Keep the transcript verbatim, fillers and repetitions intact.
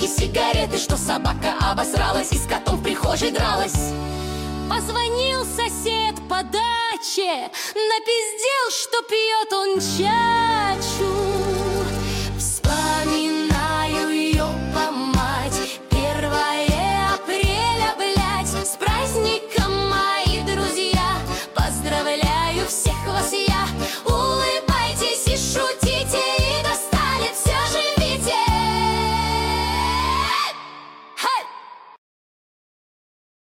сигареты, что собака обосралась и с котом в прихожей дралась. Позвонил сосед по даче, напиздел, что пьет он чачу.